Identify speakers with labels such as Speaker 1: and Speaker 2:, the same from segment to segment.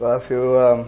Speaker 1: Well, I feel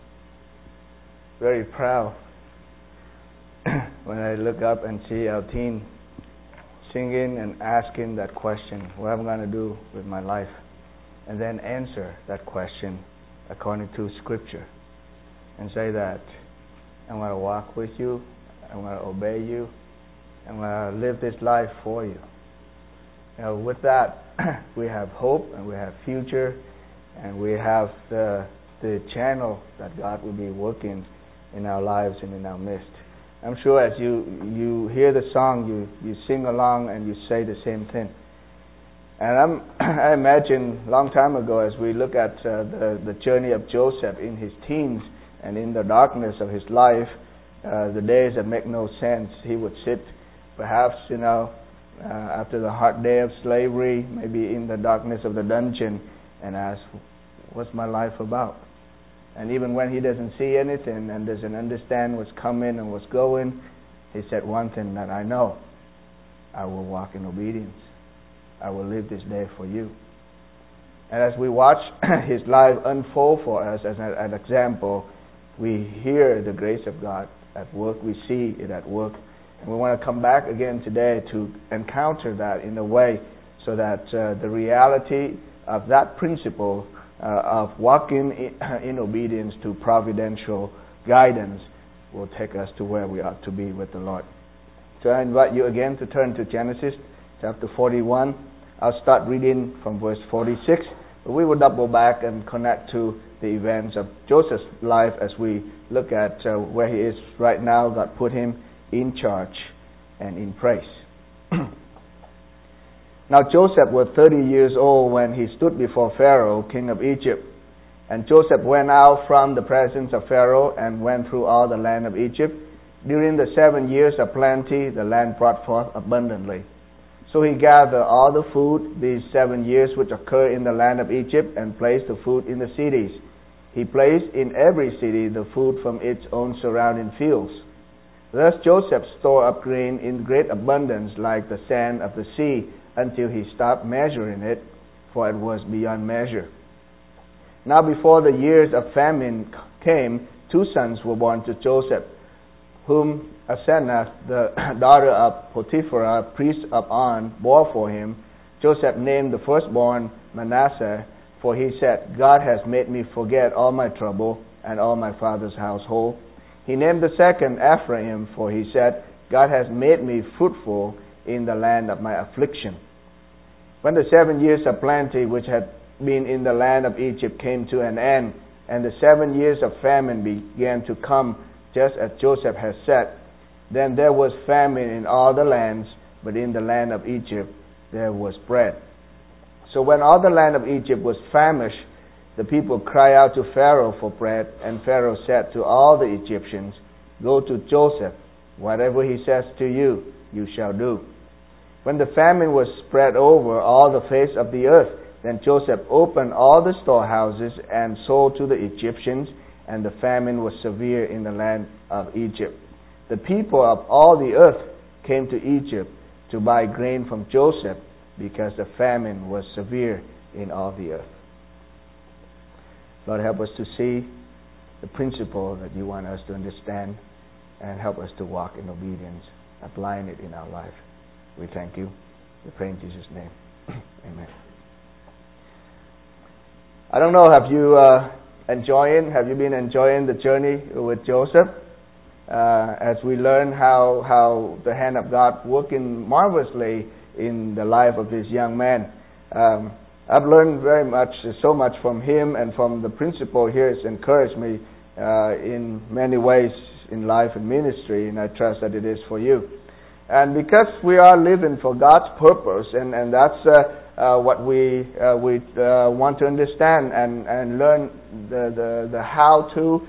Speaker 1: very proud when I look up and see our teen singing and asking that question, what am I going to do with my life? And then answer that question according to Scripture and say that I'm going to walk with you, I'm going to obey you, I'm going to live this life for you. Now, with that, we have hope and we have future and we have the channel that God will be working in our lives and in our midst. I'm sure as you hear the song, you sing along and you say the same thing. And I imagine a long time ago, as we look at the journey of Joseph in his teens and in the darkness of his life, the days that make no sense, he would sit perhaps, after the hard day of slavery, maybe in the darkness of the dungeon, and ask, what's my life about? And even when he doesn't see anything and doesn't understand what's coming and what's going, he said one thing that I know: I will walk in obedience. I will live this day for you. And as we watch his life unfold for us as an example, we hear the grace of God at work. We see it at work. And we want to come back again today to encounter that in a way so that the reality of that principle of walking in obedience to providential guidance will take us to where we ought to be with the Lord. So I invite you again to turn to Genesis chapter 41. I'll start reading from verse 46. But we will double back and connect to the events of Joseph's life as we look at where he is right now. God put him in charge and in praise. Now Joseph was 30 years old when he stood before Pharaoh, king of Egypt. And Joseph went out from the presence of Pharaoh and went through all the land of Egypt. During the 7 years of plenty, the land brought forth abundantly. So he gathered all the food these 7 years which occurred in the land of Egypt and placed the food in the cities. He placed in every city the food from its own surrounding fields. Thus Joseph stored up grain in great abundance like the sand of the sea, until he stopped measuring it, for it was beyond measure. Now before the years of famine came, 2 sons were born to Joseph, whom Asenath, the daughter of Potiphar, priest of On, bore for him. Joseph named the firstborn Manasseh, for he said, God has made me forget all my trouble and all my father's household. He named the second Ephraim, for he said, God has made me fruitful in the land of my affliction. When the 7 years of plenty which had been in the land of Egypt came to an end, and the 7 years of famine began to come, just as Joseph had said, then there was famine in all the lands, but in the land of Egypt there was bread. So when all the land of Egypt was famished, the people cried out to Pharaoh for bread, and Pharaoh said to all the Egyptians, go to Joseph, whatever he says to you, you shall do. When the famine was spread over all the face of the earth, then Joseph opened all the storehouses and sold to the Egyptians, and the famine was severe in the land of Egypt. The people of all the earth came to Egypt to buy grain from Joseph, because the famine was severe in all the earth. Lord, help us to see the principle that you want us to understand, and help us to walk in obedience, applying it in our life. We thank you. We pray in Jesus' name. Amen. I don't know, have you been enjoying the journey with Joseph? As we learn how the hand of God working marvelously in the life of this young man. I've learned so much from him, and from the principle here. It's encouraged me in many ways in life and ministry, and I trust that it is for you. And because we are living for God's purpose, and that's what we want to understand and learn the how to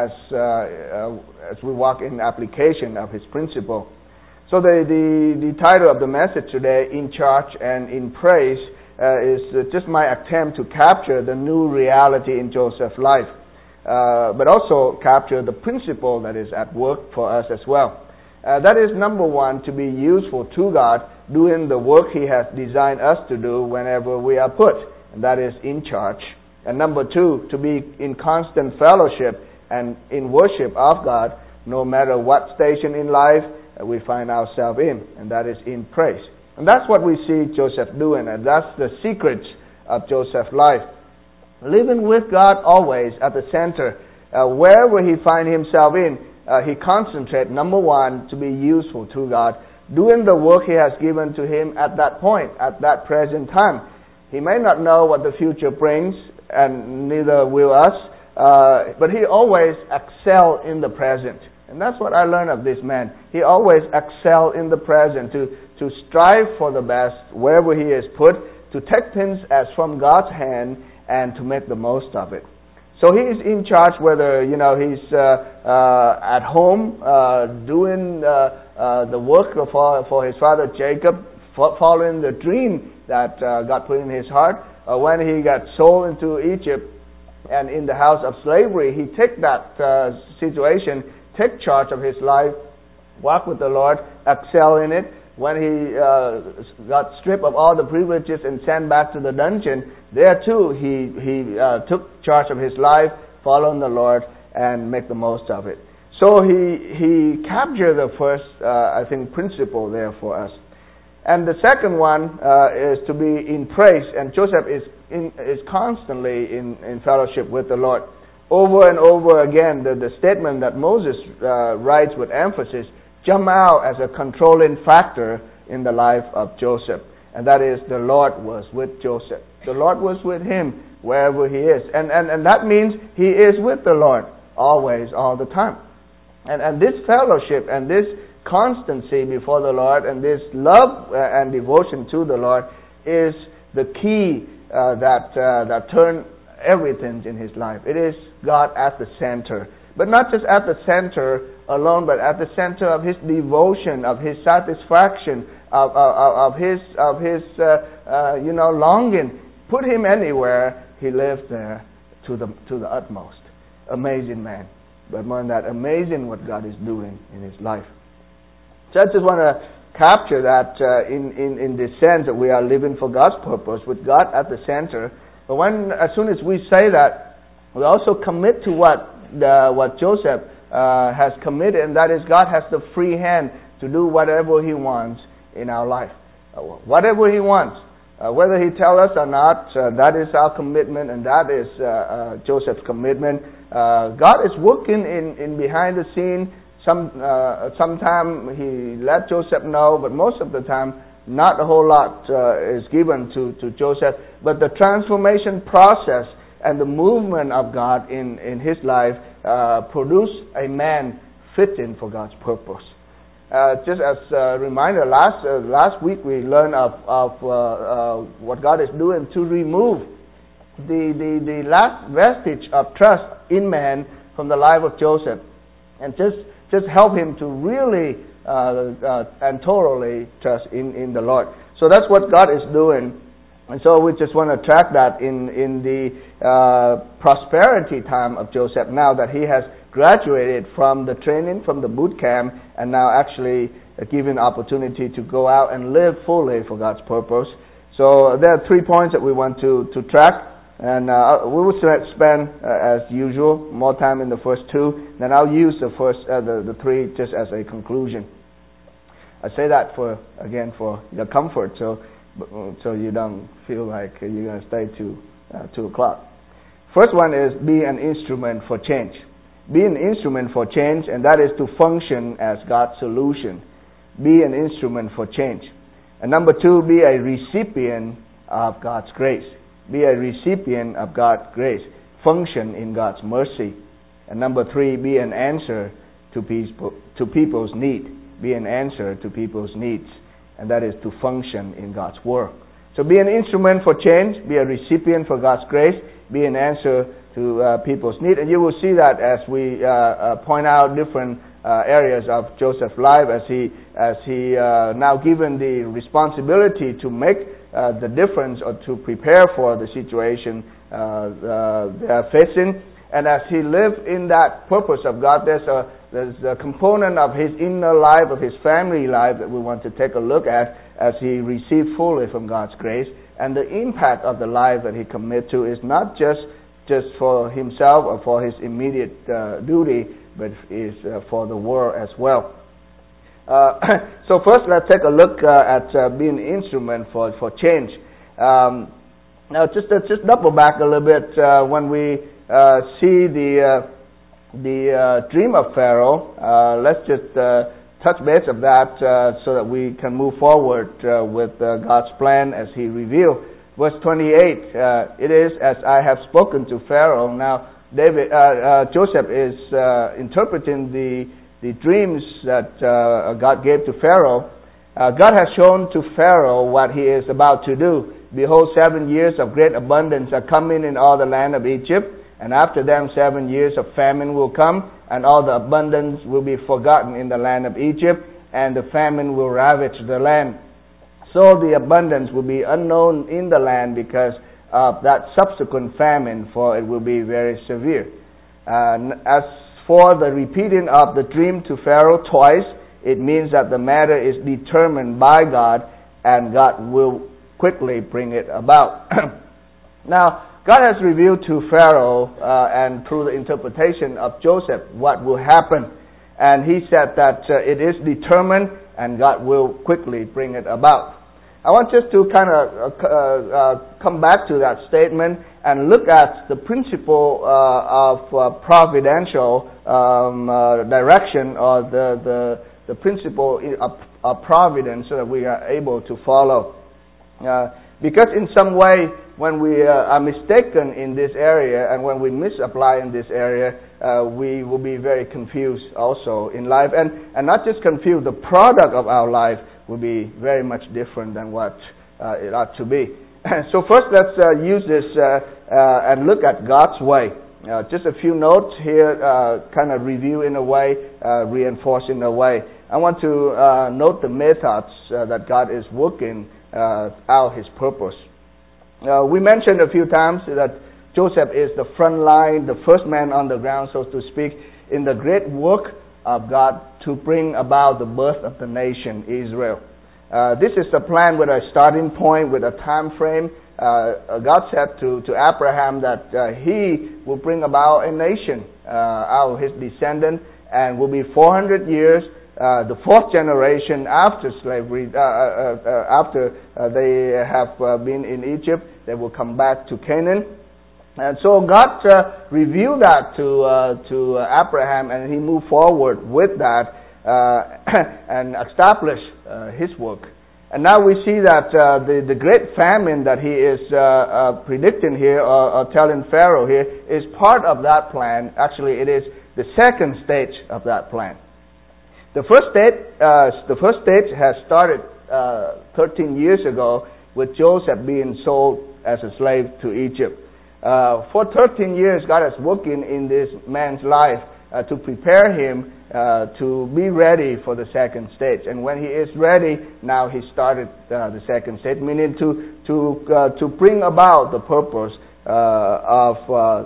Speaker 1: as we walk in application of His principle. So the title of the message today, In Charge and in Praise, is just my attempt to capture the new reality in Joseph's life, but also capture the principle that is at work for us as well. That is, number one, to be useful to God, doing the work He has designed us to do whenever we are put. And that is in charge And number 2, to be in constant fellowship and in worship of God, no matter what station in life we find ourselves in, and that is in praise. And that's what we see Joseph doing, and that's the secret of Joseph's life. Living with God always at the center. Wherever he find himself in, he concentrates, number 1, to be useful to God, doing the work he has given to him at that point, at that present time. He may not know what the future brings, and neither will us, but he always excel in the present. And that's what I learned of this man. He always excel in the present, to strive for the best wherever he is put, to take things as from God's hand and to make the most of it. So he is in charge, whether he's at home doing the work for his father Jacob, following the dream that God put in his heart. When he got sold into Egypt and in the house of slavery, he took that situation, take charge of his life, walk with the Lord, excel in it. When he got stripped of all the privileges and sent back to the dungeon, there too he took charge of his life, following the Lord, and make the most of it. So he captured the first, principle there for us. And the second one is to be in praise. And Joseph is constantly in fellowship with the Lord. Over and over again, the statement that Moses writes with emphasis jump out as a controlling factor in the life of Joseph. And that is, the Lord was with Joseph. The Lord was with him wherever he is. And that means he is with the Lord always, all the time. And this fellowship and this constancy before the Lord and this love and devotion to the Lord is the key that turn everything in his life. It is God at the center. But not just at the center alone, but at the center of his devotion, of his satisfaction, of his longing. Put him anywhere, he lives there to the utmost. Amazing man. But more than that, amazing what God is doing in his life. So I just want to capture that in the sense that we are living for God's purpose, with God at the center. But as soon as we say that, we also commit to what Joseph has committed, and that is God has the free hand to do whatever he wants in our life. Whatever he wants. Whether he tells us or not, that is our commitment, and that is Joseph's commitment. God is working in behind the scene. Sometimes he let Joseph know, but most of the time, not a whole lot is given to Joseph. But the transformation process and the movement of God in his life produce a man fitting for God's purpose. Just as a reminder, last week we learned of what God is doing to remove the last vestige of trust in man from the life of Joseph, and just help him to really and totally trust in the Lord. So that's what God is doing. And so we just want to track that in the prosperity time of Joseph, now that he has graduated from the training, from the boot camp, and now actually given opportunity to go out and live fully for God's purpose. So there are 3 points that we want to track. And we will spend, as usual, more time in the first 2. Then I'll use the 3 just as a conclusion. I say that for your comfort, so you don't feel like you're going to stay to 2 o'clock. First one is be an instrument for change. Be an instrument for change, and that is to function as God's solution. Be an instrument for change. And number 2, be a recipient of God's grace. Be a recipient of God's grace. Function in God's mercy. And number 3, be an answer to people's need. Be an answer to people's needs. And that is to function in God's work. So be an instrument for change. Be a recipient for God's grace. Be an answer to people's need. And you will see that as we point out different areas of Joseph's life, as he now given the responsibility to make the difference or to prepare for the situation they are facing. And as he lived in that purpose of God, there's a component of his inner life, of his family life, that we want to take a look at as he received fully from God's grace. And the impact of the life that he committed to is not just just for himself or for his immediate duty, but is for the world as well. So first, let's take a look at being an instrument for change. Now, just double back a little bit when we see the dream of Pharaoh. Let's just touch base of that so that we can move forward with God's plan as He revealed. Verse 28, it is as I have spoken to Pharaoh. Now, Joseph is interpreting the dreams that God gave to Pharaoh. God has shown to Pharaoh what he is about to do. Behold, 7 years of great abundance are coming in all the land of Egypt, and after them 7 years of famine will come, and all the abundance will be forgotten in the land of Egypt, and the famine will ravage the land. So the abundance will be unknown in the land because of that subsequent famine, for it will be very severe. As for the repeating of the dream to Pharaoh twice, it means that the matter is determined by God, and God will quickly bring it about. Now, God has revealed to Pharaoh and through the interpretation of Joseph what will happen. And he said that it is determined and God will quickly bring it about. I want us to kind of come back to that statement and look at the principle of providential direction, or the principle of providence, so that we are able to follow. Because in some way, when we are mistaken in this area and when we misapply in this area, we will be very confused also in life. And not just confused, the product of our life will be very much different than what it ought to be. So first, let's use this and look at God's way. Just a few notes here, kind of review in a way, reinforce in a way. I want to note the methods that God is working out His purpose. We mentioned a few times that Joseph is the front line, the first man on the ground, so to speak, in the great work of God to bring about the birth of the nation Israel. This is a plan with a starting point, with a time frame. God said to Abraham that he will bring about a nation out of his descendant, and will be 400 years, the fourth generation after slavery, after they have been in Egypt, they will come back to Canaan. And so God revealed that to Abraham, and he moved forward with that and established his work. And now we see that the great famine that he is predicting here, or telling Pharaoh here, is part of that plan. Actually, it is the second stage of that plan. The first stage has started 13 years ago with Joseph being sold as a slave to Egypt. For 13 years, God is working in this man's life to prepare him to be ready for the second stage. And when he is ready, now he started the second stage, meaning to bring about the purpose of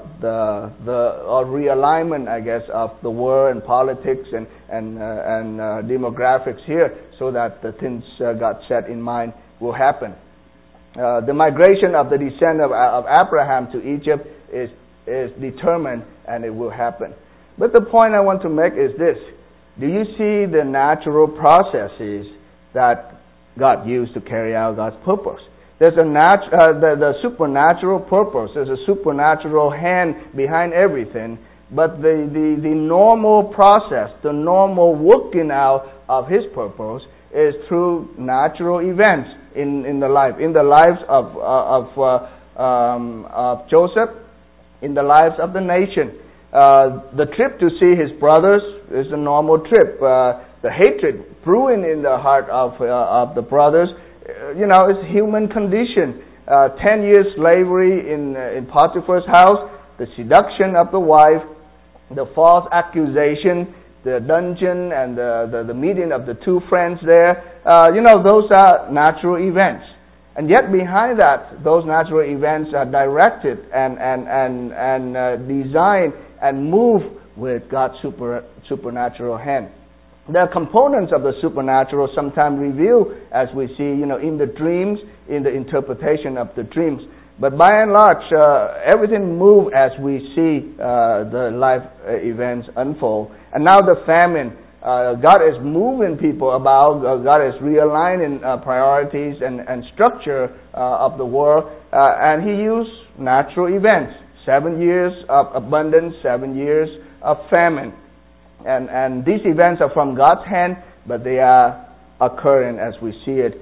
Speaker 1: the realignment, I guess, of the world and politics and demographics here, so that the things God set in mind will happen. The migration of the descendant of Abraham to Egypt is determined, and it will happen. But the point I want to make is this: do you see the natural processes that God used to carry out God's purpose? There's the supernatural purpose. There's a supernatural hand behind everything. But the normal process, the normal working out of His purpose, is through natural events in the lives of Joseph, in the lives of the nation. The trip to see his brothers is a normal trip. The hatred brewing in the heart of the brothers, it's human condition. 10 years slavery in Potiphar's house, the seduction of the wife, the false accusation, the dungeon, and the meeting of the two friends there. Those are natural events. And yet behind that, those natural events are directed and designed and moved with God's supernatural hand. There are components of the supernatural sometimes revealed, as we see, in the dreams, in the interpretation of the dreams. But by and large, everything moved as we see the life events unfold. And now the famine, God is moving people about. God is realigning priorities and structure of the world. And He used natural events. 7 years of abundance, 7 years of famine. And these events are from God's hand, but they are occurring as we see it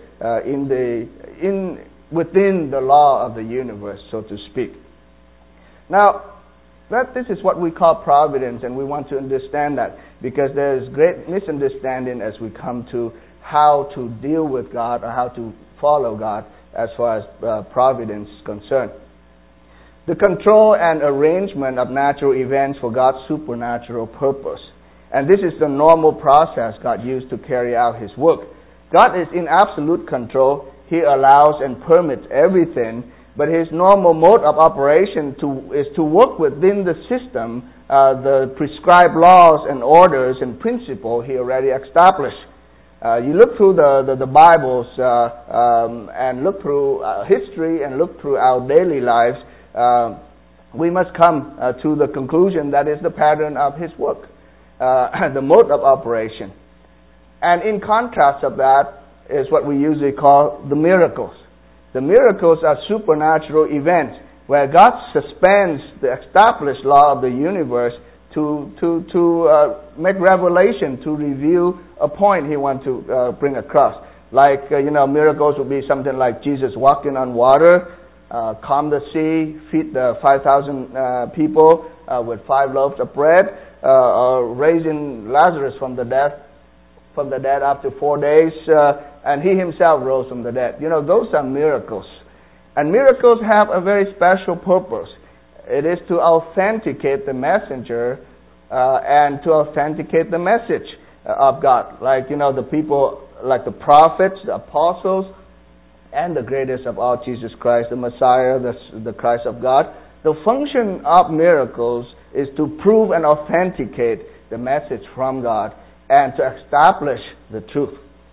Speaker 1: within the law of the universe, so to speak. Now, this is what we call providence, and we want to understand that because there is great misunderstanding as we come to how to deal with God or how to follow God as far as providence is concerned. The control and arrangement of natural events for God's supernatural purpose. And this is the normal process God used to carry out His work. God is in absolute control. He allows and permits everything, but His normal mode of operation is to work within the system, the prescribed laws and orders and principles He already established. You look through the Bibles and look through history and look through our daily lives, we must come to the conclusion that is the pattern of His work, the mode of operation. And in contrast of that is what we usually call the miracles. The miracles are supernatural events where God suspends the established law of the universe to make revelation, to reveal a point He wants to bring across. Like, miracles would be something like Jesus walking on water, calm the sea, feed the 5,000 people with 5 loaves of bread, or raising Lazarus from the dead after 4 days, and He Himself rose from the dead. Those are miracles. And miracles have a very special purpose. It is to authenticate the messenger and to authenticate the message of God. Like, the people, like the prophets, the apostles, and the greatest of all, Jesus Christ, the Messiah, the Christ of God. The function of miracles is to prove and authenticate the message from God and to establish the truth.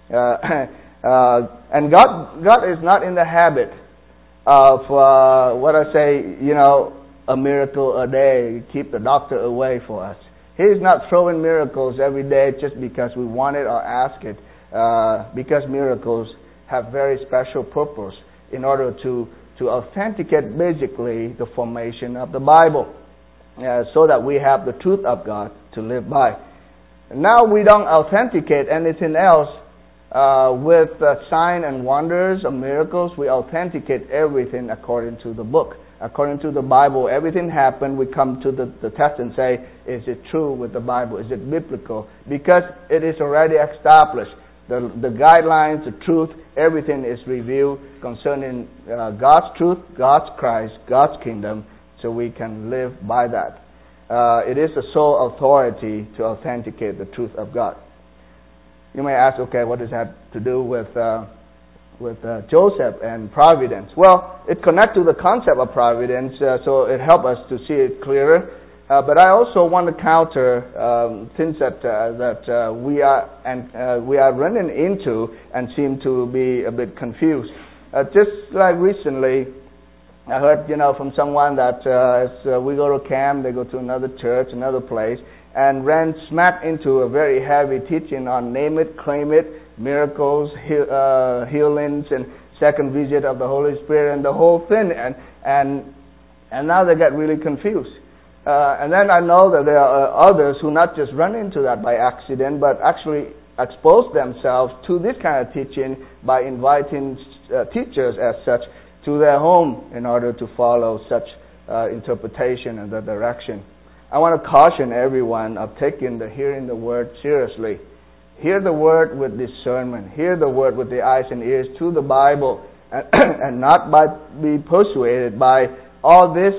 Speaker 1: And God is not in the habit of a miracle a day, keep the doctor away for us. He's not throwing miracles every day just because we want it or ask it, because miracles have very special purpose in order to authenticate basically the formation of the Bible, so that we have the truth of God to live by. Now we don't authenticate anything else with sign and wonders or miracles. We authenticate everything according to the book. According to the Bible, everything happened. We come to the test and say, is it true with the Bible? Is it biblical? Because it is already established. The guidelines, the truth, everything is revealed concerning God's truth, God's Christ, God's kingdom, so we can live by that. It is the sole authority to authenticate the truth of God. You may ask, okay, what does that have to do with Joseph and providence? Well, it connects to the concept of providence, so it helps us to see it clearer. But I also want to counter things that we are running into and seem to be a bit confused. Just like recently, I heard from someone that as we go to camp, they go to another church, another place, and ran smack into a very heavy teaching on name it, claim it, miracles, healings, and second visit of the Holy Spirit, and the whole thing. And now they get really confused. And then I know that there are others who not just run into that by accident, but actually expose themselves to this kind of teaching by inviting teachers as such to their home in order to follow such interpretation and the direction. I want to caution everyone of hearing the word seriously. Hear the word with discernment. Hear the word with the eyes and ears to the Bible, and not be persuaded by all this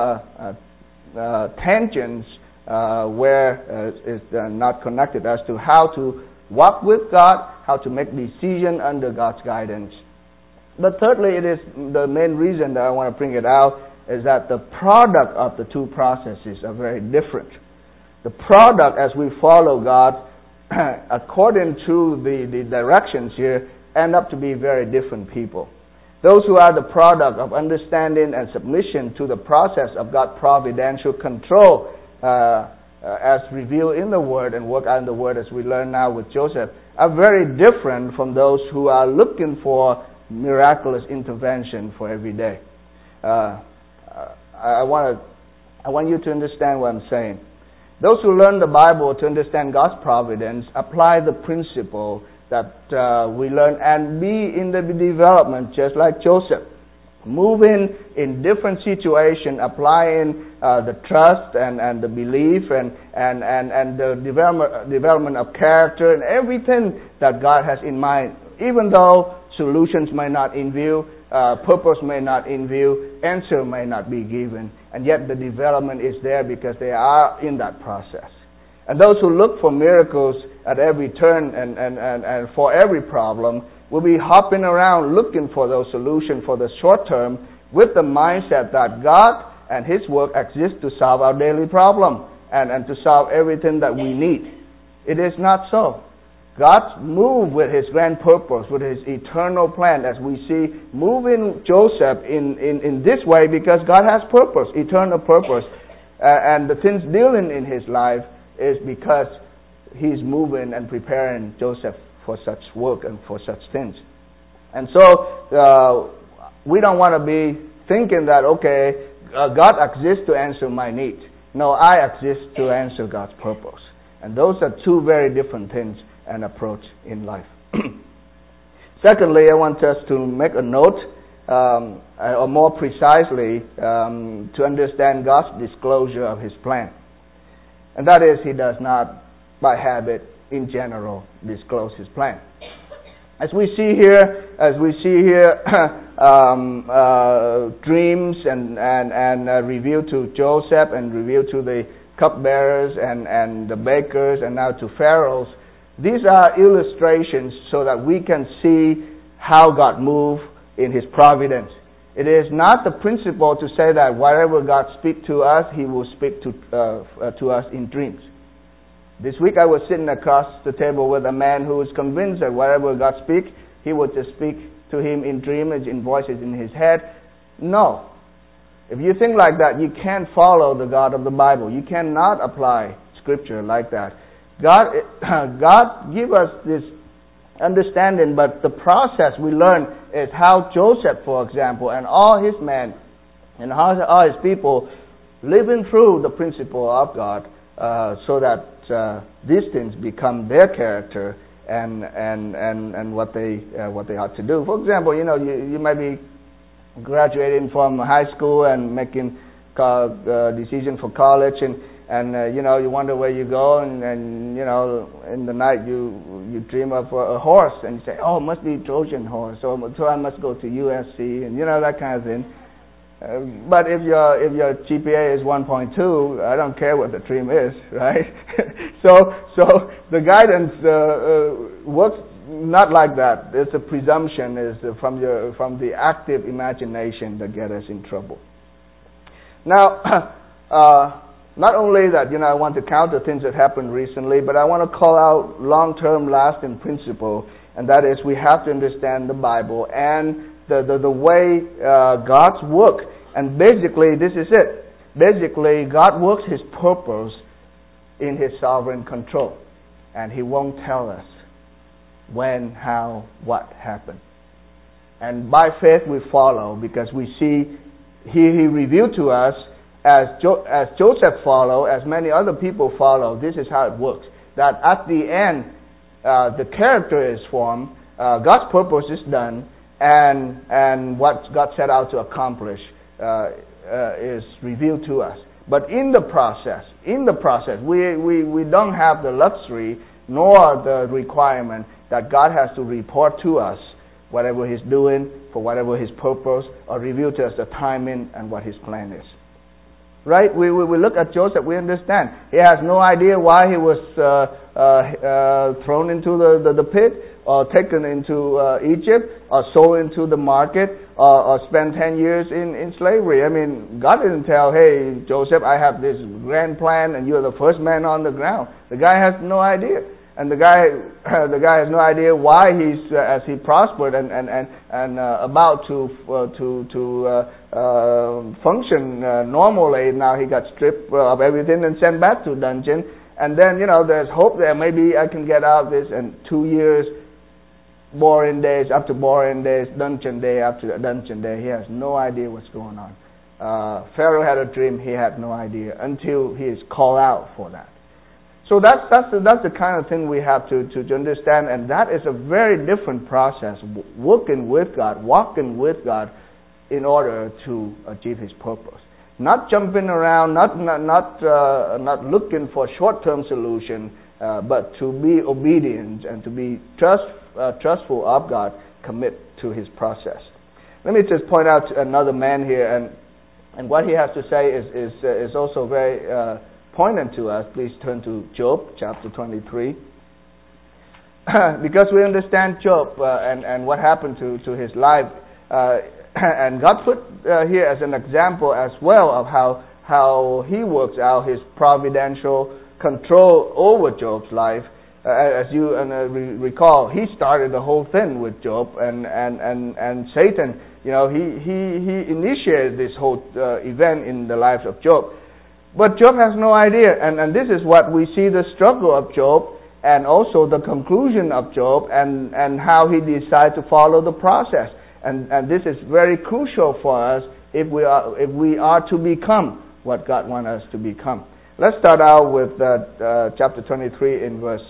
Speaker 1: tangents where it's not connected as to how to walk with God, how to make decision under God's guidance. But thirdly, it is the main reason that I want to bring it out is that the product of the two processes are very different. The product, as we follow God, according to the directions here, end up to be very different people. Those who are the product of understanding and submission to the process of God's providential control, as revealed in the Word and worked out in the Word as we learn now with Joseph, are very different from those who are looking for miraculous intervention for every day. I want you to understand what I'm saying. Those who learn the Bible to understand God's providence apply the principle that we learn and be in the development just like Joseph. Moving in different situations, applying the trust and the belief and the development of character and everything that God has in mind. Even though solutions may not in view, purpose may not in view, answer may not be given, and yet the development is there because they are in that process. And those who look for miracles at every turn and for every problem will be hopping around looking for those solutions for the short term with the mindset that God and His work exist to solve our daily problem and to solve everything that we need. It is not so. God moved with His grand purpose, with His eternal plan, as we see moving Joseph in this way because God has purpose, eternal purpose. And the things dealing in his life is because He's moving and preparing Joseph for such work and for such things. And so we don't want to be thinking that, okay, God exists to answer my need. No, I exist to answer God's purpose. And those are two very different things and approach in life. Secondly, I want us to make a note, or more precisely, to understand God's disclosure of His plan. And that is, He does not, by habit, in general, disclose His plan. As we see here, dreams and revealed to Joseph and revealed to the cupbearers and the bakers and now to Pharaohs. These are illustrations so that we can see how God moved in His providence. It is not the principle to say that whatever God speaks to us, He will speak to us in dreams. This week I was sitting across the table with a man who was convinced that whatever God speaks, He would just speak to him in dreams, in voices in his head. No. If you think like that, you can't follow the God of the Bible. You cannot apply Scripture like that. God give us this understanding, but the process we learn is how Joseph, for example, and all his men and all his people living through the principle of God, so that these things become their character and what they ought to do. For example, you might be graduating from high school and making decision for college, and you wonder where you go, and in the night you dream of a horse, and you say, oh, it must be Trojan horse, so I must go to USC, and that kind of thing. But if your GPA is 1.2, I don't care what the dream is, right? so the guidance works not like that. There's a presumption is from the active imagination that gets us in trouble. Now, not only that, I want to counter things that happened recently, but I want to call out long-term lasting principle, and that is we have to understand the Bible and the way God's work. And basically, this is it. Basically, God works His purpose in His sovereign control. And He won't tell us when, how, what happened. And by faith we follow, because we see He revealed to us as Joseph followed, as many other people follow. This is how it works. That at the end, the character is formed, God's purpose is done, and what God set out to accomplish is revealed to us. But in the process, we don't have the luxury nor the requirement that God has to report to us whatever He's doing for whatever His purpose, or reveal to us the timing and what His plan is. Right? We look at Joseph, we understand. He has no idea why he was thrown into the pit, or taken into Egypt, or sold into the market, or spent 10 years in slavery. I mean, God didn't tell, hey, Joseph, I have this grand plan and you're the first man on the ground. The guy has no idea. And the guy has no idea why he's as he prospered and about to function normally. Now he got stripped of everything and sent back to dungeon. And then there's hope there. Maybe I can get out of this. And 2 years, boring days after boring days, dungeon day after dungeon day. He has no idea what's going on. Pharaoh had a dream. He had no idea until he is called out for that. So that's the kind of thing we have to understand, and that is a very different process. Working with God, walking with God, in order to achieve His purpose. Not jumping around, not looking for short-term solution, but to be obedient and to be trustful of God, commit to His process. Let me just point out another man here, and what he has to say is also very poignant to us. Please turn to Job chapter 23. Because we understand Job and what happened to his life, and God put here as an example as well of how He works out His providential control over Job's life. As you recall, he started the whole thing with Job, and Satan, he initiated this whole event in the lives of Job. But Job has no idea, and this is what we see the struggle of Job, and also the conclusion of Job, and how he decided to follow the process. And this is very crucial for us if we are to become what God wants us to become. Let's start out with chapter 23 in verse.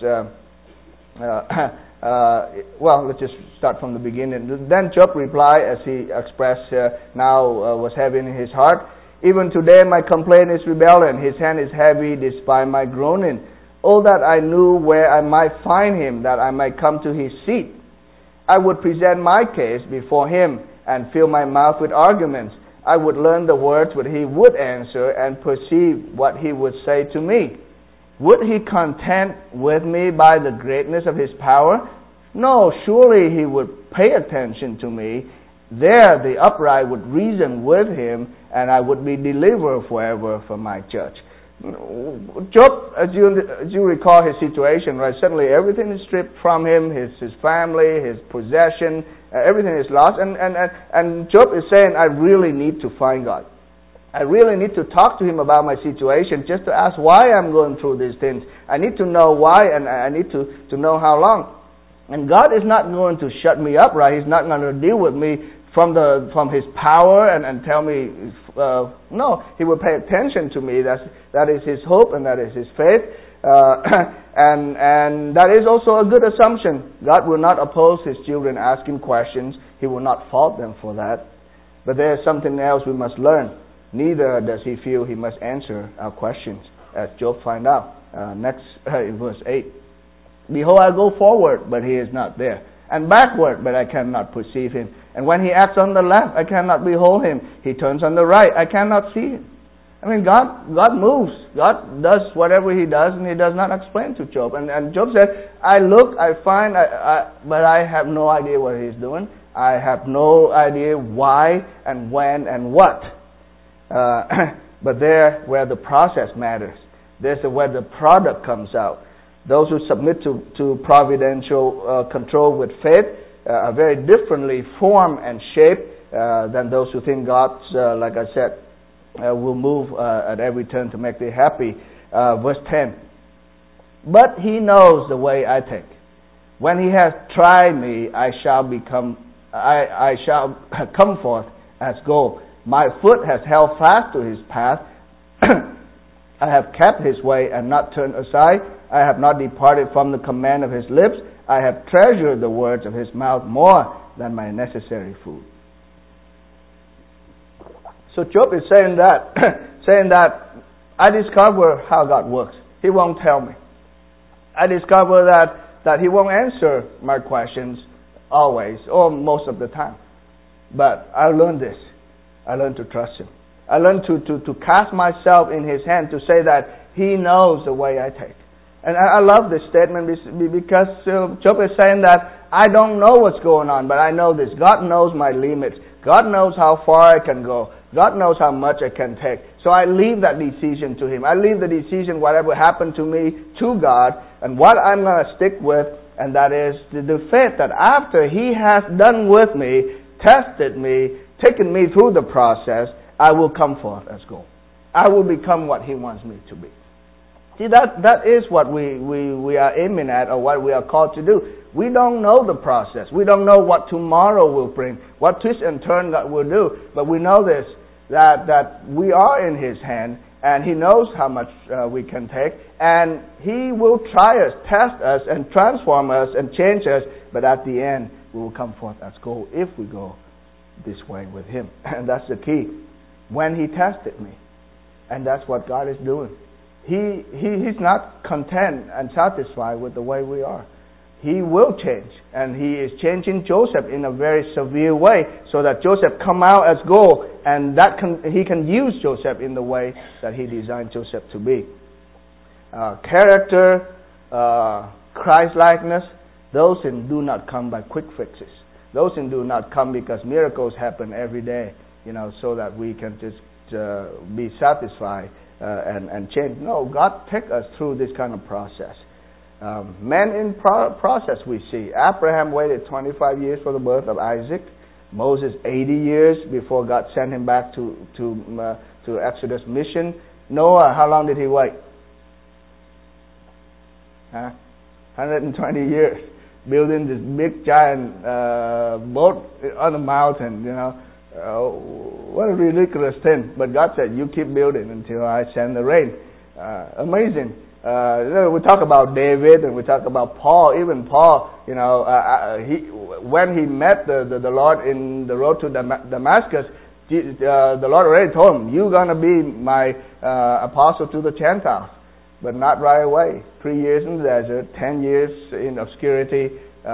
Speaker 1: Let's just start from the beginning. Then Job replied, as he expressed now was heavy in his heart. Even today my complaint is rebellion. His hand is heavy despite my groaning. Oh, that I knew where I might find him, that I might come to his seat. I would present my case before him and fill my mouth with arguments. I would learn the words which he would answer and perceive what he would say to me. Would he contend with me by the greatness of his power? No, surely he would pay attention to me. There the upright would reason with him, and I would be delivered forever from my judge. Job, as you recall his situation, right? Suddenly everything is stripped from him, his family, his possession, everything is lost. And Job is saying, I really need to find God. I really need to talk to Him about my situation, just to ask why I'm going through these things. I need to know why, and I need to know how long. And God is not going to shut me up, right? He's not going to deal with me from His power and tell me, no, He will pay attention to me. That is His hope and that is His faith. And that is also a good assumption. God will not oppose His children asking questions. He will not fault them for that. But there is something else we must learn. Neither does He feel He must answer our questions, as Job find out. Next, in verse 8. Behold, I go forward, but He is not there. And backward, but I cannot perceive Him. And when He acts on the left, I cannot behold Him. He turns on the right, I cannot see Him. I mean, God moves. God does whatever He does, and He does not explain to Job. And Job said, I look, I find, but I have no idea what He's doing. I have no idea why and when and what. But there where the process matters. There's where the product comes out. Those who submit to providential control with faith are very differently formed and shaped than those who think God, like I said, will move at every turn to make them happy. Verse 10. But He knows the way I take. When He has tried me, I shall come forth as gold. My foot has held fast to His path. I have kept His way and not turned aside. I have not departed from the command of His lips. I have treasured the words of His mouth more than my necessary food. So Job is saying that I discover how God works. He won't tell me. I discover that He won't answer my questions always or most of the time. But I learned this. I learned to trust Him. I learned to cast myself in His hand, to say that He knows the way I take. And I love this statement because Job is saying that I don't know what's going on, but I know this. God knows my limits. God knows how far I can go. God knows how much I can take. So I leave that decision to Him. I leave the decision, whatever happened to me, to God, and what I'm going to stick with, and that is the faith that after He has done with me, tested me, taken me through the process, I will come forth as gold. I will become what He wants me to be. See, that is what we are aiming at, or what we are called to do. We don't know the process. We don't know what tomorrow will bring, what twist and turn that will do. But we know this, that we are in His hand, and He knows how much we can take, and He will try us, test us, and transform us, and change us, but at the end, we will come forth as gold if we go this way with Him. And that's the key. When He tested me, and that's what God is doing. He's not content and satisfied with the way we are. He will change, and He is changing Joseph in a very severe way, so that Joseph come out as gold, and He can use Joseph in the way that He designed Joseph to be. Character, Christ-likeness, those things do not come by quick fixes. Those things do not come because miracles happen every day, so that we can just be satisfied and change. No, God take us through this kind of process. Men in process we see. Abraham waited 25 years for the birth of Isaac. Moses 80 years before God sent him back to Exodus mission. Noah, how long did he wait? 120 years. Building this big giant boat on a mountain, what a ridiculous thing. But God said, you keep building until I send the rain. Amazing. We talk about David, and we talk about Paul. Even Paul, when he met the Lord in the road to Damascus, the Lord already told him, you're going to be my apostle to the Gentiles. But not right away. 3 years in the desert, 10 years in obscurity,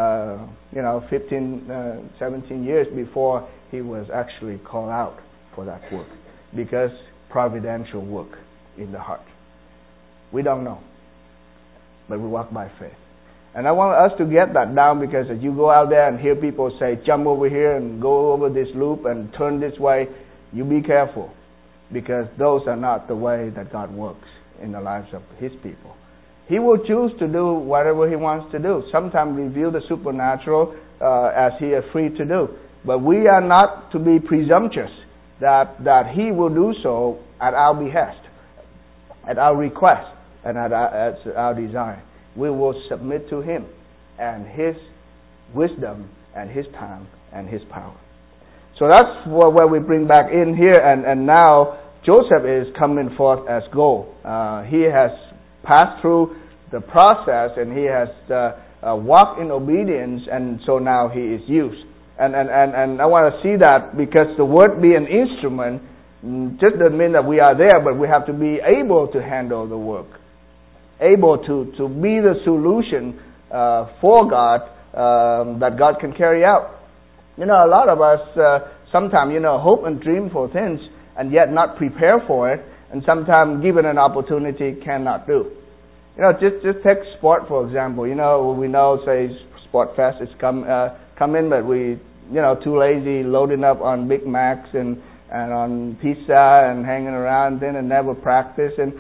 Speaker 1: 15, 17 years before he was actually called out for that work. Because providential work in the heart. We don't know. But we walk by faith. And I want us to get that down, because as you go out there and hear people say, jump over here and go over this loop and turn this way, you be careful. Because those are not the way that God works in the lives of His people. He will choose to do whatever He wants to do. Sometimes reveal the supernatural as He is free to do. But we are not to be presumptuous that He will do so at our behest, at our request, and at our desire. We will submit to Him and His wisdom and His time and His power. So that's where we bring back in here, and now Joseph is coming forth as gold. He has passed through the process, and he has walked in obedience, and so now he is used. And I want to see that, because the word be an instrument just doesn't mean that we are there, but we have to be able to handle the work, able to be the solution for God that God can carry out. A lot of us sometimes hope and dream for things, and yet not prepare for it, and sometimes given an opportunity cannot do. Just take sport for example. We know, say, Sport Fest is coming, but we too lazy loading up on Big Macs and on pizza and hanging around then and never practice, and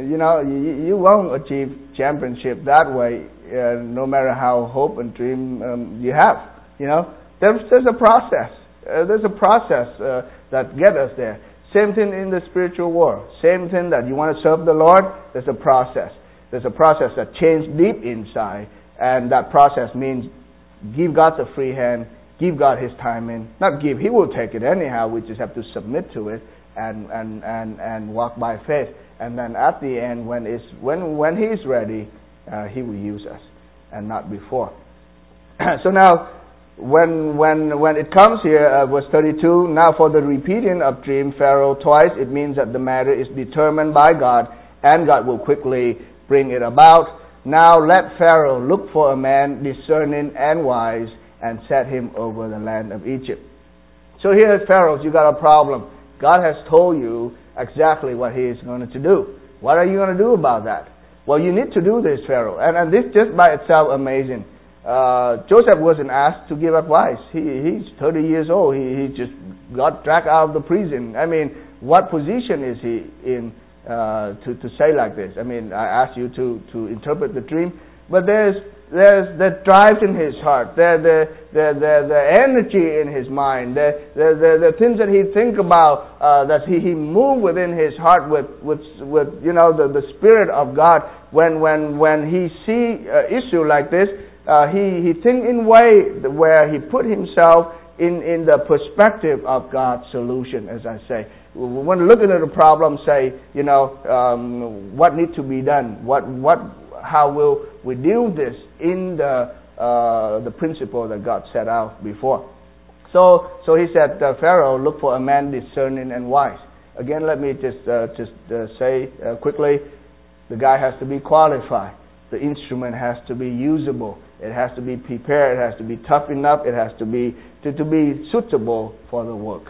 Speaker 1: you won't achieve championship that way, no matter how hope and dream you have. There's a process. There's a process that gets us there. Same thing in the spiritual world. Same thing that you want to serve the Lord, there's a process. There's a process that changes deep inside, and that process means give God a free hand, give God His time in. Not give, He will take it anyhow, we just have to submit to it and walk by faith. And then at the end, when He's ready, He will use us, and not before. So now, when it comes here, verse 32, now for the repeating of dream, Pharaoh twice, it means that the matter is determined by God, and God will quickly bring it about. Now let Pharaoh look for a man discerning and wise, and set him over the land of Egypt. So here at Pharaoh, you got a problem. God has told you exactly what He is going to do. What are you going to do about that? Well, you need to do this, Pharaoh. And this just by itself amazing. Joseph wasn't asked to give advice. He's 30 years old. He just got dragged out of the prison. I mean, what position is he in to say like this? I mean, I asked you to interpret the dream. but there's the drive in his heart, the energy in his mind, the things that he think about, that he move within his heart with the Spirit of God. When he see issue like this, he think in way where he put himself in the perspective of God's solution, as I say. When looking at the problem, say, what needs to be done? How will we do this in the principle that God set out before? So he said, Pharaoh, look for a man discerning and wise. Again, let me just say quickly, the guy has to be qualified. The instrument has to be usable. It has to be prepared. It has to be tough enough. It has to be suitable for the work.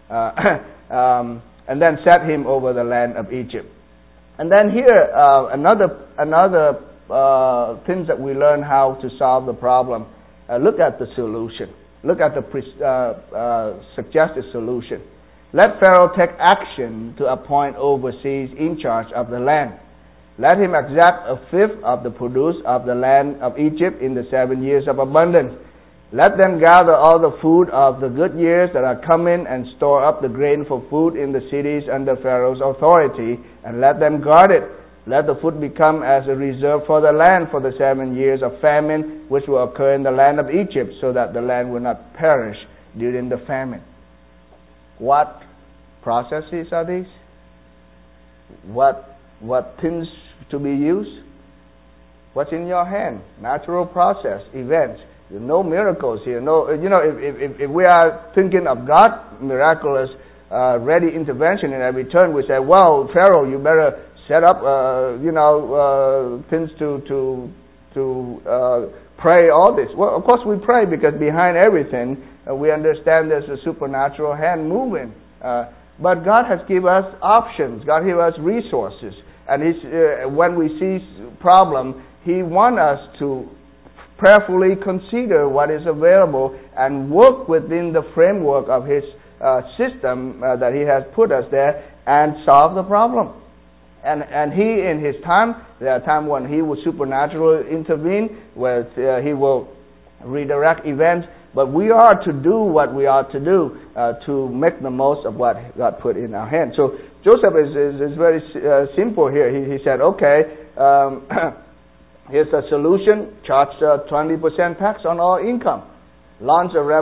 Speaker 1: And then set him over the land of Egypt. And then here, another things that we learn how to solve the problem. Look at the solution. Look at the suggested solution. Let Pharaoh take action to appoint overseers in charge of the land. Let him exact a fifth of the produce of the land of Egypt in the 7 years of abundance. Let them gather all the food of the good years that are coming and store up the grain for food in the cities under Pharaoh's authority, and let them guard it. Let the food become as a reserve for the land for the 7 years of famine which will occur in the land of Egypt, so that the land will not perish during the famine. What processes are these? What things to be used? What's in your hand? Natural process, events. No miracles here. No, if we are thinking of God, miraculous, ready intervention in every turn, we say, well, Pharaoh, you better set up, things to pray all this. Well, of course we pray, because behind everything, we understand there's a supernatural hand moving. But God has given us options. God gives us resources. And when we see problem, He wants us to prayerfully consider what is available and work within the framework of His system that He has put us there and solve the problem. And He, in His time, there are times when He will supernaturally intervene, where He will redirect events. But we are to do what we are to do to make the most of what God put in our hands. So Joseph is very simple here. He said, okay, here's a solution. Charge 20% tax on all income. Launch a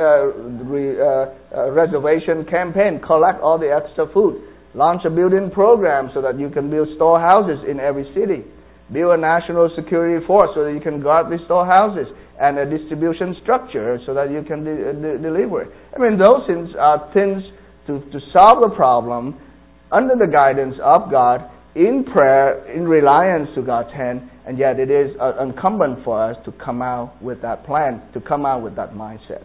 Speaker 1: reservation campaign. Collect all the extra food. Launch a building program so that you can build storehouses in every city. Build a national security force so that you can guard the storehouses, and a distribution structure so that you can deliver it. I mean, those things are things to solve the problem under the guidance of God, in prayer, in reliance to God's hand, and yet it is incumbent for us to come out with that plan, to come out with that mindset.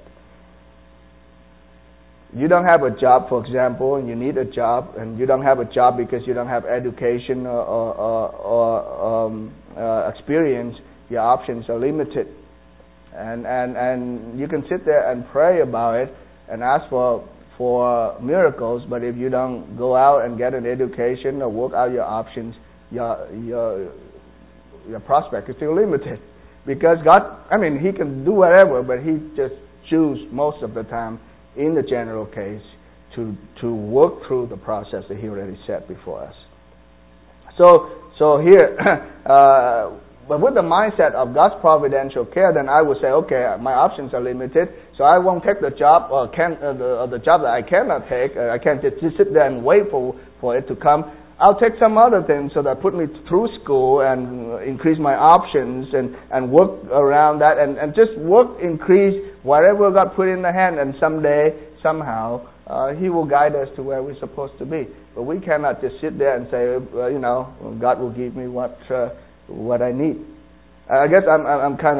Speaker 1: You don't have a job, for example, and you need a job, and you don't have a job because you don't have education or experience. Your options are limited, and you can sit there and pray about it and ask for miracles. But if you don't go out and get an education or work out your options, your prospect is still limited, because God, He can do whatever, but He just chooses most of the time, in the general case, to work through the process that He already set before us. So here, but with the mindset of God's providential care, then I would say, okay, my options are limited, so I won't take the job the job that I cannot take. I can't just sit there and wait for it to come. I'll take some other things so that put me through school and increase my options and work around that and just increase whatever God put in the hand, and someday, somehow, He will guide us to where we're supposed to be. But we cannot just sit there and say, God will give me what I need. I guess I'm kind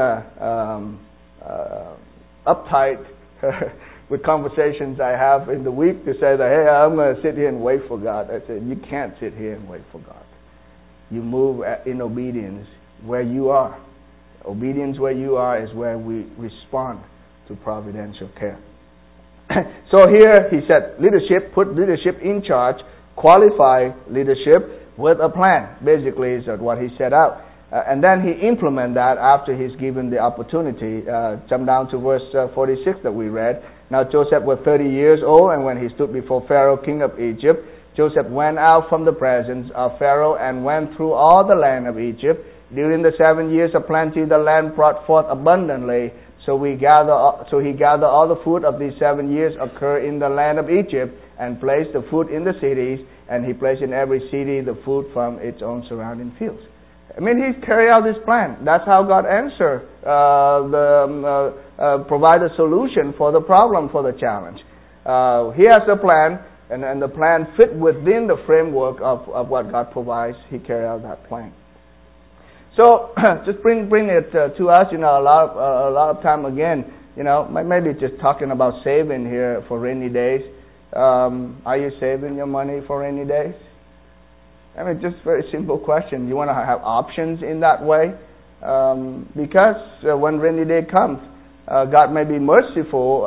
Speaker 1: of uptight with conversations I have in the week to say that, hey, I'm going to sit here and wait for God. I said, you can't sit here and wait for God. You move in obedience where you are. Obedience where you are is where we respond to providential care. So here he said, put leadership in charge, qualify leadership with a plan. Basically is what he set out. And then he implement that after he's given the opportunity. Jump down to verse 46 that we read. Now Joseph was 30 years old, and when he stood before Pharaoh, king of Egypt, Joseph went out from the presence of Pharaoh and went through all the land of Egypt. During the 7 years of plenty, the land brought forth abundantly. So he gathered all the food of these 7 years occur in the land of Egypt, and placed the food in the cities, and he placed in every city the food from its own surrounding fields. I mean, he carried out his plan. That's how God answered, provide a solution for the problem, for the challenge. He has a plan, and the plan fit within the framework of what God provides. He carried out that plan. So just bring it to us. A lot of time again. Maybe just talking about saving here for rainy days. Are you saving your money for rainy days? I mean, just very simple question. You want to have options in that way? Because when rainy day comes, God may be merciful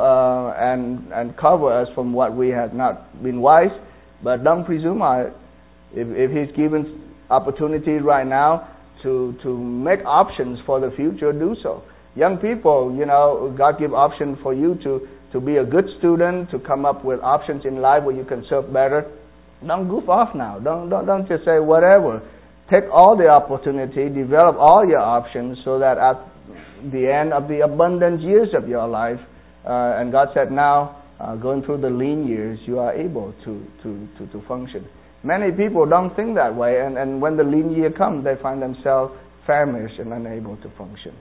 Speaker 1: and cover us from what we have not been wise, but don't presume on it. If He's given opportunity right now to make options for the future, do so. Young people, God give option for you to be a good student, to come up with options in life where you can serve better. Don't goof off now. Don't just say whatever. Take all the opportunity, develop all your options, so that at the end of the abundant years of your life, and God said now, going through the lean years, you are able to function. Many people don't think that way, and when the lean year comes, they find themselves famished and unable to function.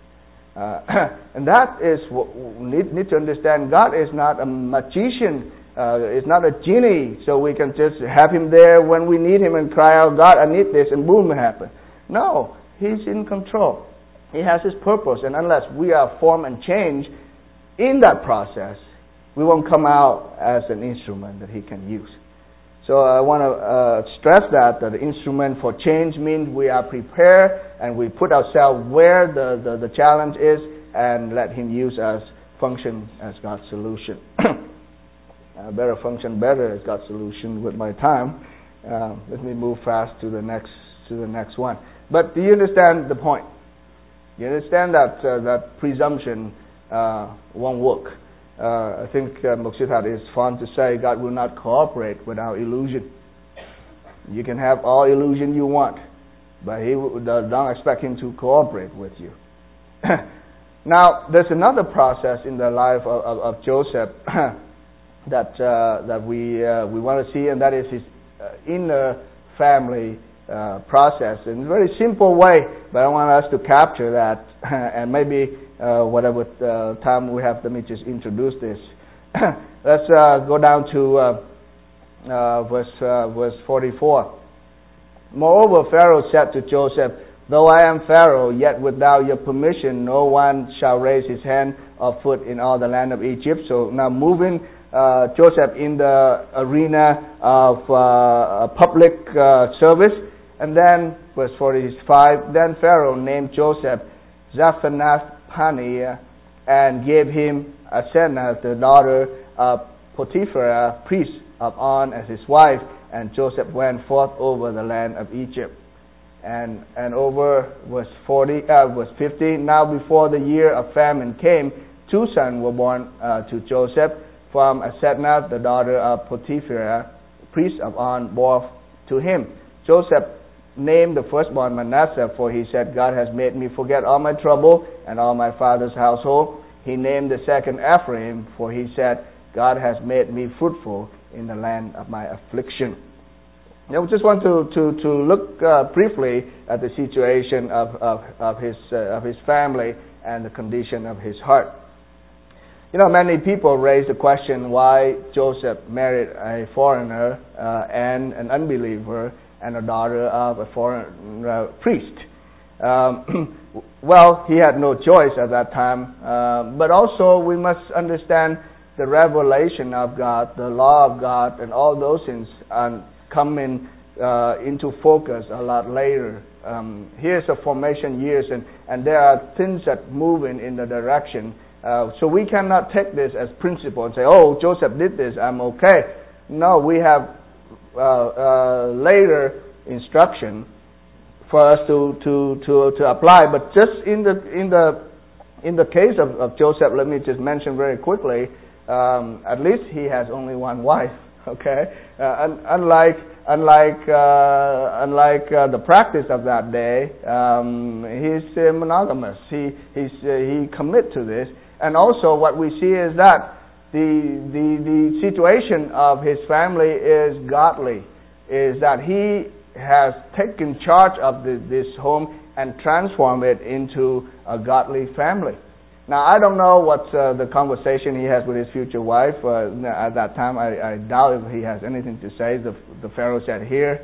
Speaker 1: And that is what we need to understand. God is not a magician. It's not a genie, so we can just have Him there when we need Him and cry out, God, I need this, and boom, it happens. No, He's in control. He has His purpose, and unless we are formed and changed in that process, we won't come out as an instrument that He can use. So I want to stress that the instrument for change means we are prepared and we put ourselves where the challenge is and let Him use us, function as God's solution. Better function better as God's solution with my time. Let me move fast to the next one. But do you understand the point? You understand that presumption won't work. I think Mokshithat is fond to say God will not cooperate with our illusion. You can have all illusion you want, but don't expect Him to cooperate with you. Now, there's another process in the life of Joseph that we want to see, and that is his inner family process in a very simple way, but I want us to capture that, and maybe whatever time we have, let me just introduce this. Let's go down to verse 44. Moreover, Pharaoh said to Joseph, though I am Pharaoh, yet without your permission no one shall raise his hand or foot in all the land of Egypt. So now moving Joseph in the arena of public service. And then, verse 45, then Pharaoh named Joseph Zaphenath-Paneah and gave him Asenath, the daughter of Potiphar, priest of On, as his wife. And Joseph went forth over the land of Egypt. And over verse 50, now before the year of famine came, 2 sons were born to Joseph from Asenath, the daughter of Potiphar, priest of On, bore to him. Joseph named the firstborn Manasseh, for he said, God has made me forget all my trouble and all my father's household. He named the second Ephraim, for he said, God has made me fruitful in the land of my affliction. Now, we just want to look briefly at the situation of his family and the condition of his heart. Many people raise the question why Joseph married a foreigner and an unbeliever and a daughter of a foreign priest. Well, he had no choice at that time, but also we must understand the revelation of God, the law of God, and all those things come into focus a lot later. Here's the formation years, and there are things that move in the direction. So we cannot take this as principle and say, oh, Joseph did this, I'm okay. No, we have later instruction for us to apply. But just in the case of Joseph, let me just mention very quickly. At least he has only one wife. Okay, unlike the practice of that day, he's monogamous. He commit to this, and also what we see is that the situation of his family is godly. Is that he has taken charge of this home and transformed it into a godly family. Now, I don't know what the conversation he has with his future wife. At that time, I doubt if he has anything to say. The Pharaoh said, here's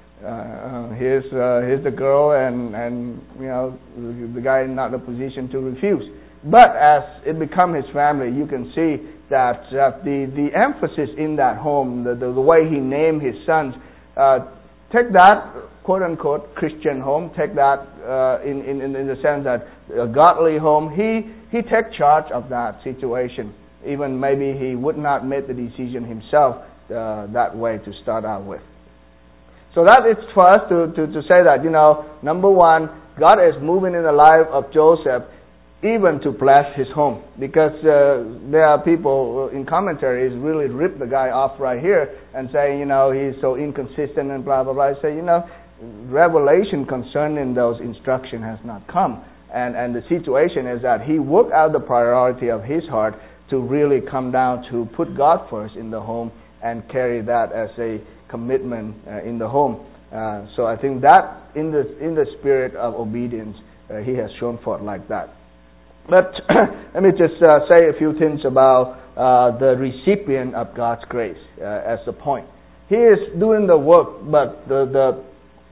Speaker 1: the girl, and the guy is not in a position to refuse. But as it become his family, you can see that the emphasis in that home, the way he named his sons, take that quote-unquote Christian home, take that in the sense that a godly home, he take charge of that situation. Even maybe he would not make the decision himself that way to start out with. So that is for us to say that, number one, God is moving in the life of Joseph even to bless his home. Because there are people in commentaries really rip the guy off right here and say, he's so inconsistent and blah, blah, blah. Say, revelation concerning those instructions has not come. And the situation is that he worked out the priority of his heart to really come down to put God first in the home and carry that as a commitment in the home. So I think that in the spirit of obedience, he has shown forth like that. But let me just say a few things about the recipient of God's grace as a point. He is doing the work, but the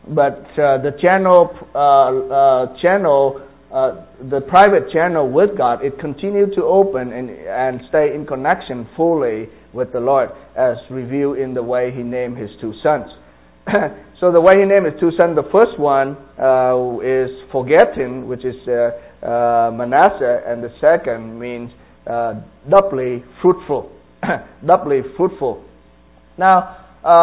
Speaker 1: the private channel with God, it continued to open and stay in connection fully with the Lord, as revealed in the way He named His two sons. So the way He named His two sons, the first one is forgetting, which is Manasseh, and the second means doubly fruitful. Doubly fruitful. Now,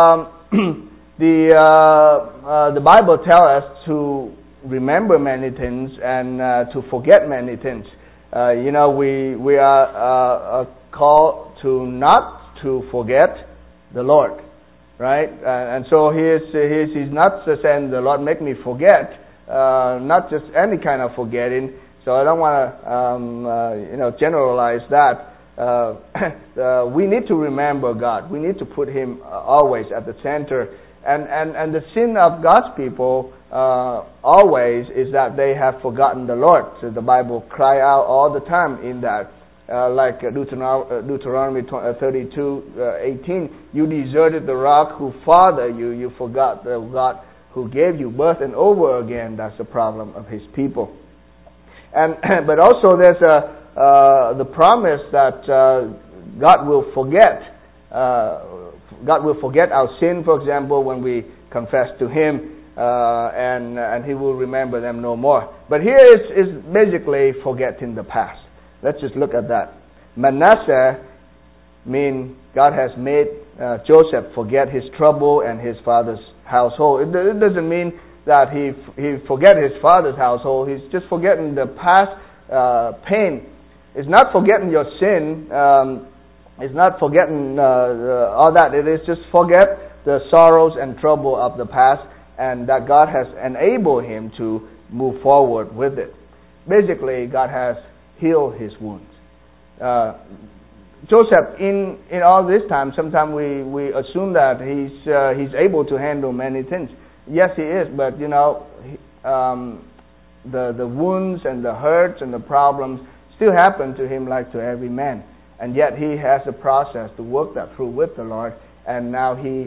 Speaker 1: the Bible tells us to remember many things and to forget many things. We are called to not to forget the Lord, right? And so he's not saying the Lord make me forget, not just any kind of forgetting. So I don't want to generalize that. We need to remember God. We need to put Him always at the center. And the sin of God's people always is that they have forgotten the Lord. So the Bible cry out all the time in that. Like Deuteronomy 32:18, you deserted the rock who fathered you. You forgot the God who gave you birth, and over again, that's the problem of His people. But also there's the promise that God will forget. God will forget our sin, for example, when we confess to Him, and He will remember them no more. But here is basically forgetting the past. Let's just look at that. Manasseh means God has made Joseph forget his trouble and his father's household. It doesn't mean that he forget his father's household. He's just forgetting the past pain. It's not forgetting your sin. It's not forgetting all that. It is just forget the sorrows and trouble of the past, and that God has enabled him to move forward with it. Basically, God has healed his wounds. Joseph, in all this time, sometimes we assume that he's able to handle many things. Yes, he is, but the wounds and the hurts and the problems still happen to him like to every man. And yet he has a process to work that through with the Lord. And now he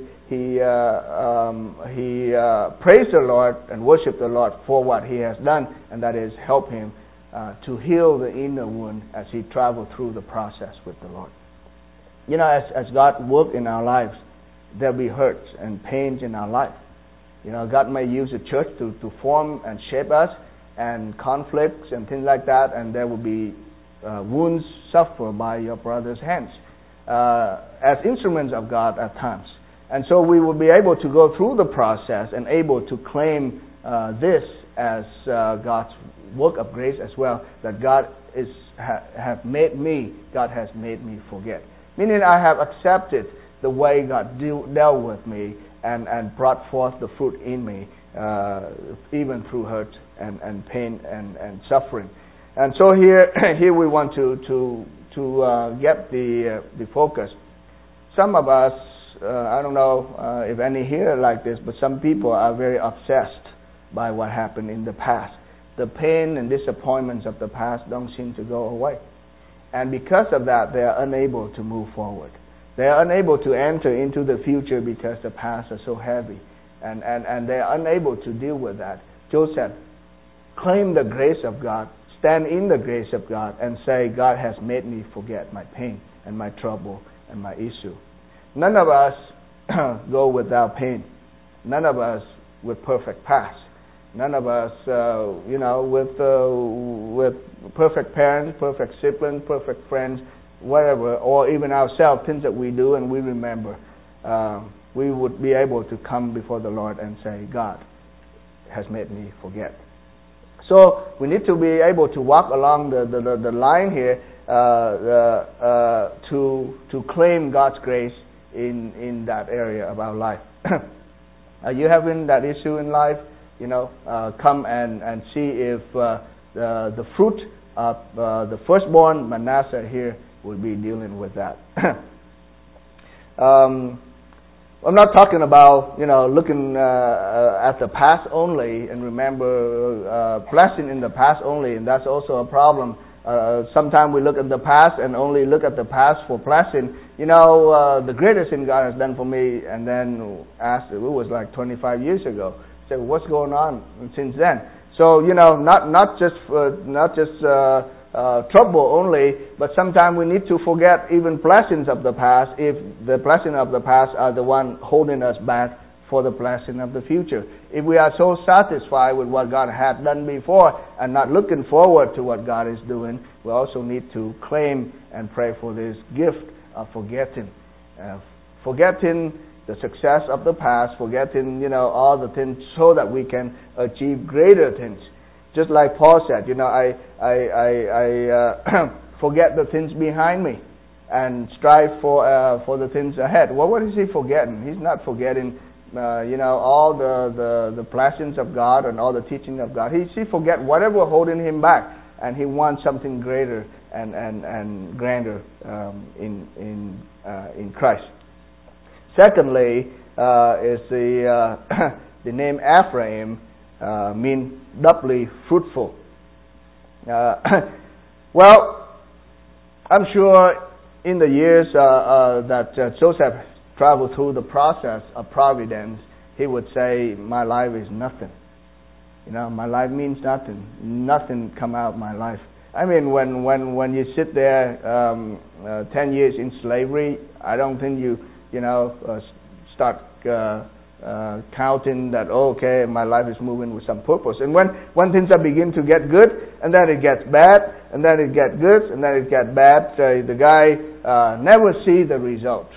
Speaker 1: praised the Lord and worshiped the Lord for what he has done, and that is help him to heal the inner wound as he traveled through the process with the Lord. As God works in our lives, there'll be hurts and pains in our life. God may use the church to form and shape us, and conflicts and things like that, and there will be wounds suffered by your brother's hands as instruments of God at times. And so we will be able to go through the process and able to claim this as God's work of grace as well, that God has made me forget. Meaning I have accepted the way God dealt with me and brought forth the fruit in me, even through hurt and pain and suffering. And so here we want to get the focus. Some of us, I don't know if any here are like this, but some people are very obsessed by what happened in the past. The pain and disappointments of the past don't seem to go away. And because of that, they are unable to move forward. They are unable to enter into the future because the past is so heavy. And they are unable to deal with that. Joseph claimed the grace of God, stand in the grace of God, and say, God has made me forget my pain and my trouble and my issue. None of us go without pain. None of us with perfect past. None of us, with perfect parents, perfect siblings, perfect friends, whatever, or even ourselves, things that we do and we remember, we would be able to come before the Lord and say, God has made me forget. So we need to be able to walk along the line here to claim God's grace in that area of our life. Are you having that issue in life? Come and see if the fruit of the firstborn Manasseh here will be dealing with that. I'm not talking about looking at the past only and remember blessing in the past only, and that's also a problem. Sometimes we look at the past and only look at the past for blessing. The greatest thing God has done for me, and then ask, it was like 25 years ago. Say, what's going on since then? So not just trouble only, but sometimes we need to forget even blessings of the past if the blessings of the past are the one holding us back for the blessing of the future. If we are so satisfied with what God had done before and not looking forward to what God is doing, we also need to claim and pray for this gift of forgetting. Forgetting the success of the past, forgetting, all the things so that we can achieve greater things. Just like Paul said, I forget the things behind me and strive for the things ahead. Well, what is he forgetting? He's not forgetting, all the blessings of God and all the teaching of God. He forget whatever holding him back, and he wants something greater and grander in Christ. Secondly, is the name Ephraim means doubly fruitful. Well, I'm sure in the years that Joseph traveled through the process of providence, he would say, my life is nothing. My life means nothing. Nothing come out of my life. I mean, when you sit there 10 years in slavery, I don't think you start counting that, okay, my life is moving with some purpose. And when things are begin to get good, and then it gets bad, and then it gets good, and then it gets bad, the guy never see the result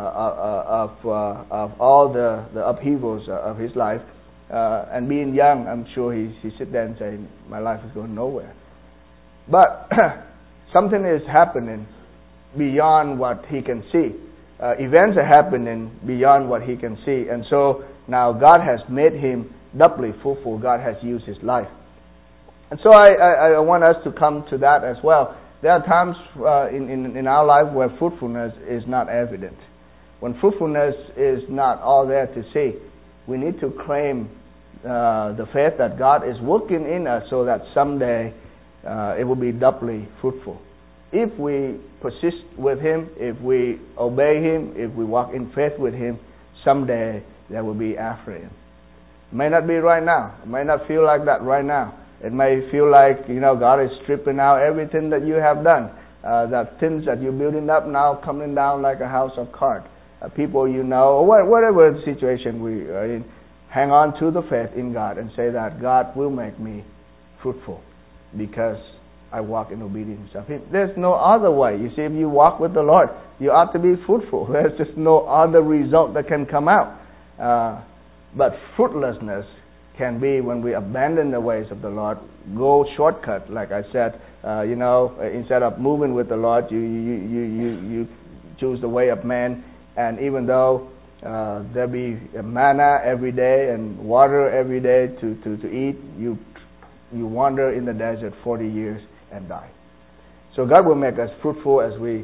Speaker 1: of all the upheavals of his life. And being young, I'm sure he sit there and say, my life is going nowhere. But something is happening beyond what he can see. Events are happening beyond what he can see. And so now God has made him doubly fruitful. God has used his life. And so I want us to come to that as well. There are times in our life where fruitfulness is not evident. When fruitfulness is not all there to see, we need to claim the faith that God is working in us so that someday it will be doubly fruitful. If we persist with Him, if we obey Him, if we walk in faith with Him, someday there will be Ephraim. It may not be right now. It may not feel like that right now. It may feel like, God is stripping out everything that you have done. That things that you're building up now coming down like a house of cards. People or whatever the situation we are in, hang on to the faith in God and say that God will make me fruitful because I walk in obedience of Him. There's no other way. You see, if you walk with the Lord, you ought to be fruitful. There's just no other result that can come out. But fruitlessness can be when we abandon the ways of the Lord, go shortcut. Like I said, instead of moving with the Lord, you choose the way of man. And even though there be manna every day and water every day to eat, you wander in the desert 40 years and die. So God will make us fruitful as we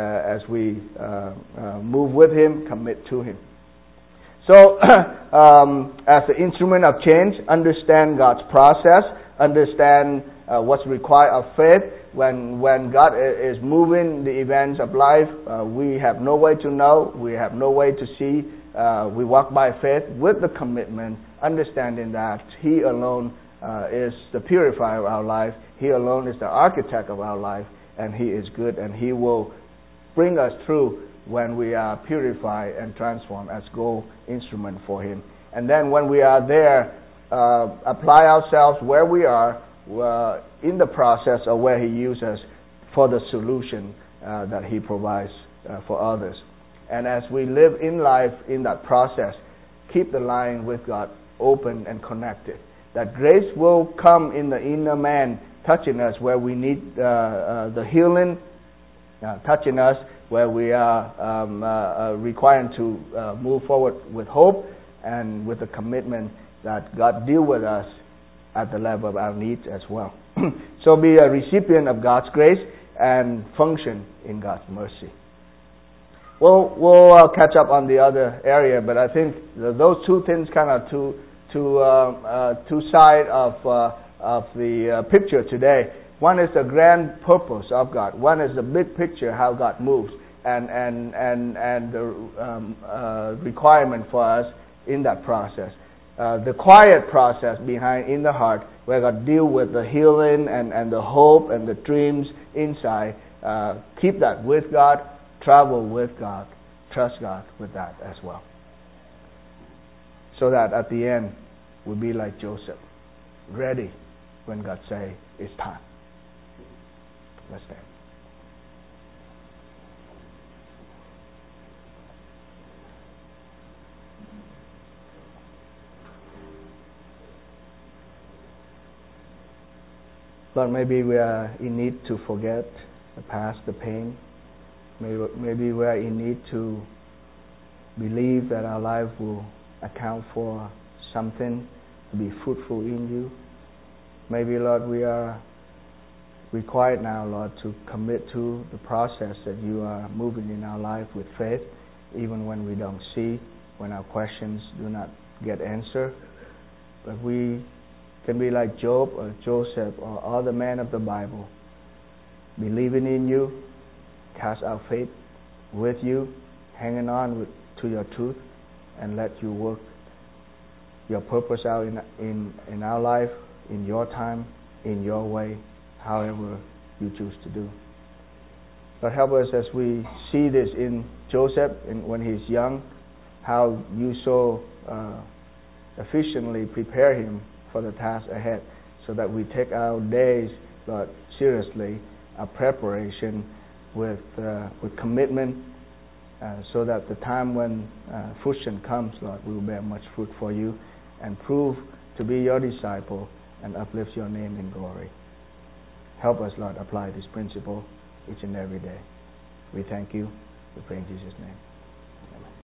Speaker 1: move with Him, commit to Him. So, as the instrument of change, understand God's process, understand what's required of faith. When God is moving the events of life, we have no way to know, we have no way to see. We walk by faith with the commitment, understanding that He alone is the purifier of our life. He alone is the architect of our life, and He is good, and He will bring us through when we are purified and transformed as gold instrument for Him. And then when we are there, apply ourselves where we are in the process of where He uses for the solution that He provides for others. And as we live in life in that process, keep the line with God open and connected. That grace will come in the inner man, touching us where we need the healing, touching us where we are required to move forward with hope and with the commitment that God deal with us at the level of our needs as well. So be a recipient of God's grace and function in God's mercy. We'll catch up on the other area, but I think those two things kind of two sides of the picture today. One is the grand purpose of God. One is the big picture, how God moves, and the requirement for us in that process. The quiet process behind in the heart, where God deal with the healing and the hope and the dreams inside. Keep that with God, travel with God, trust God with that as well. So that at the end, we'll be like Joseph, ready when God say it's time. Let's stand. Lord, maybe we are in need to forget the past, the pain. Maybe we are in need to believe that our life will account for something, to be fruitful in you. Maybe, Lord, we are required now, Lord, to commit to the process that you are moving in our life with faith, even when we don't see, when our questions do not get answered. But we can be like Job or Joseph or other men of the Bible, believing in you, cast our faith with you, hanging on to your truth, and let you work your purpose out in our life, in your time, in your way, however you choose to do. Lord, help us as we see this in Joseph when he's young, how you so efficiently prepare him for the task ahead, so that we take our days, Lord, seriously, our preparation with commitment, so that the time when fruition comes, Lord, we will bear much fruit for you and prove to be your disciple and uplift your name in glory. Help us, Lord, apply this principle each and every day. We thank you. We pray in Jesus' name.